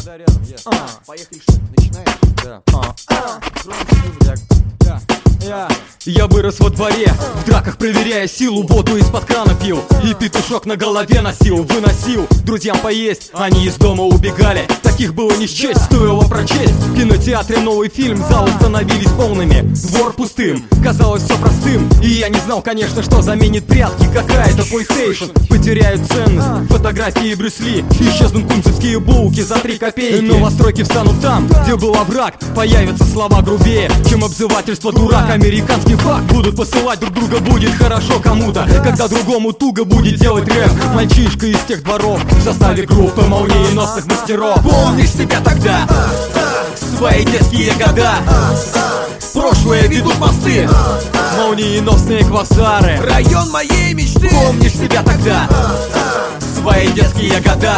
вода рядом, Поехали, что? Начинаем? Я вырос во дворе, в драках проверяя силу, воду из-под крана пил и петушок на голове носил, выносил друзьям поесть, они из дома убегали. Таких было не счесть, стоило прочесть. В кинотеатре новый фильм, залы становились полными, двор пустым, казалось все простым. И я не знал, конечно, что заменит прятки какая-то PlayStation. Потеряют ценность фотографии Брюс Ли, исчезнут кунцевские булки за 3 копейки. Новостройки встанут там, где был овраг, появятся слова грубее, чем обзывательство дурак. Американский факт будут посылать друг друга, будет хорошо кому-то, когда другому туго будет делать рэп. Мальчишка из тех дворов в составе группы молниеносных мастеров. Помнишь себя тогда, свои детские года, прошлое ведут мосты, молниеносные квасары. Район моей мечты. Помнишь себя тогда, свои детские года,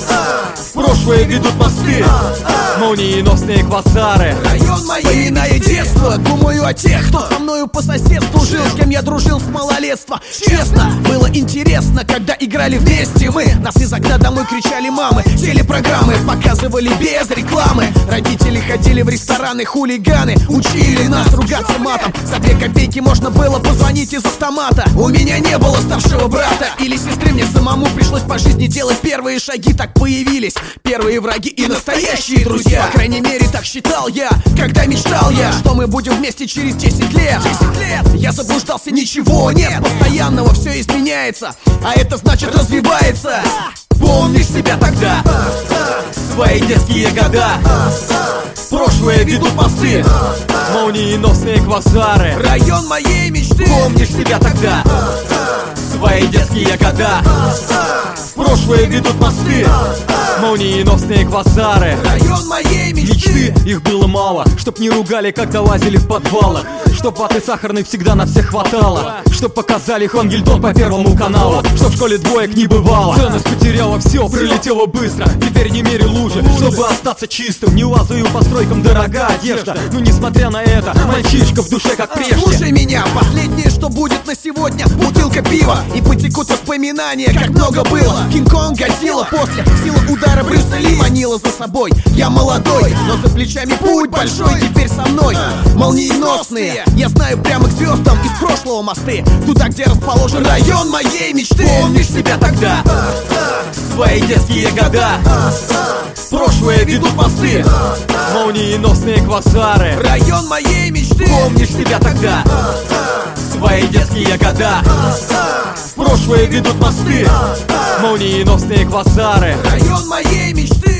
прошлое ведут мосты, молниеносные квасары. Район моей вспоминая детство, думаю о тех, кто со мною по соседству жил, с кем я дружил с малолетства. Честно, было интересно, когда играли вместе мы. Нас из окна домой кричали мамы, телепрограммы показывали без рекламы. Родители ходили в рестораны, хулиганы учили нас ругаться матом. За 2 копейки можно было позвонить из автомата. У меня не было старшего брата или сестры, мне самому пришлось по жизни делать первые шаги. Так появились первые враги и настоящие друзья. По крайней мере, так считал я, когда мечтал я, что мы будем вместе через 10 лет. 10 лет я заблуждался, ничего нет, постоянного все изменяется, а это значит развивается. Помнишь себя тогда, свои детские года, прошлое ведут мосты, молниеносные квасары. Район моей мечты. Помнишь себя тогда, свои детские года, прошлое ведут мосты, молниеносные квасары. Район моей мечты. Мечты, их было мало, чтоб не ругали, когда лазили в подвалах, чтоб ваты сахарной всегда на всех хватало, чтоб показали Хонгельдон по Первому каналу, чтоб в школе двоек не бывало. Ценность потеряла все, прилетела быстро, теперь не мерю лужи, чтобы остаться чистым. Не лазаю по стройкам, дорогая одежда, но несмотря на это, мальчишка в душе как прежде. Слушай меня, последнее, что будет на сегодня, бутылка пива, и потекут воспоминания, как много было. Кинг-Конг, Годзилла после, сила удара Брюса Ли манила за собой. Я молодой, но за плечами путь большой теперь со мной. Молниеносные, я знаю прямо к звездам из прошлого мосты, туда, где расположен район моей мечты. Помнишь себя тогда, свои детские года, прошлое ведут мосты, молниеносные квасары. Район моей мечты. Помнишь себя тогда, свои детские года, прошлое ведут мосты, молниеносные квасары. Район моей мечты.